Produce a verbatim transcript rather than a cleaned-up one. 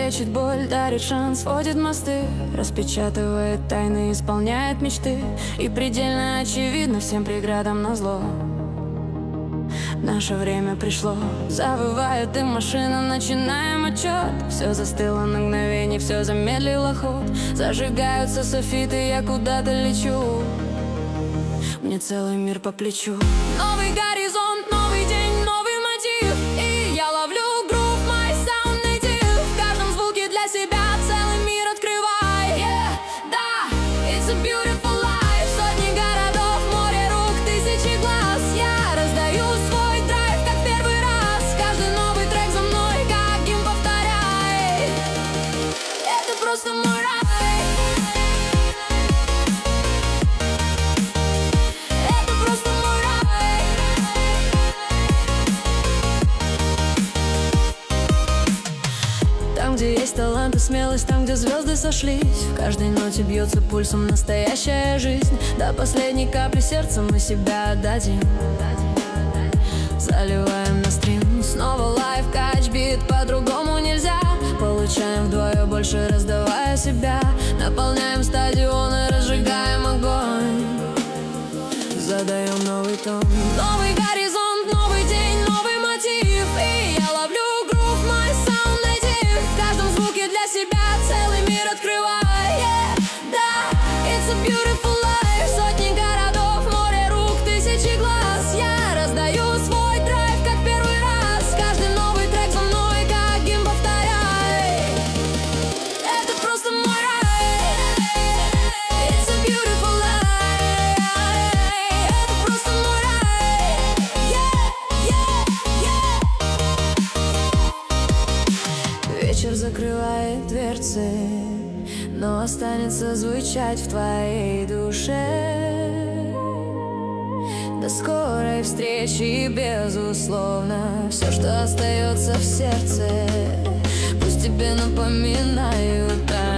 лечит боль, дарит шанс, вводит мосты, распечатывает тайны, исполняет мечты. И предельно очевидно всем преградам назло наше время пришло. Завывает им машина, начинаем отчет. Все застыло на мгновение, все замедлило ход. Зажигаются софиты, я куда-то лечу. Мне целый мир по плечу. Новый горизонт, новый день, новый мотив. И я ловлю грув, my sound native. В каждом звуке для себя целый мир открывай. Yeah, да, it's a beautiful life. Сотни городов, море рук, тысячи глаз. Я раздаю свой драйв, как первый раз. Каждый новый трек за мной, как гимн повторяй. Это просто мой рай. Там, где есть талант и смелость, там, где звезды сошлись. В каждой ноте бьется пульсом настоящая жизнь. До последней капли сердца мы себя отдадим. Заливаем на стрим. Снова лайв, кач-бит, по-другому нельзя. Получаем вдвое больше, раздавая себя. Наполняем стадионы, разжигаем огонь. Задаем новый тон. Новый горизонт, новый день, новый мотив. И я ловлю грув, my sound native. В каждом звуке для себя целый мир открывай. Yeah, да, it's a beautiful life. Сотни городов, море рук, тысячи глаз. Я раздаю свой драйв, как первый раз. Каждый новый трек за мной, как гимн повторяй. Это просто мой рай. It's a beautiful life. Это просто мой рай. Yeah, yeah, yeah. Вечер закрывает дверцы, но останется звучать в твоей душе. До скорой встречи, безусловно. Все, что остается в сердце, пусть тебе напоминают.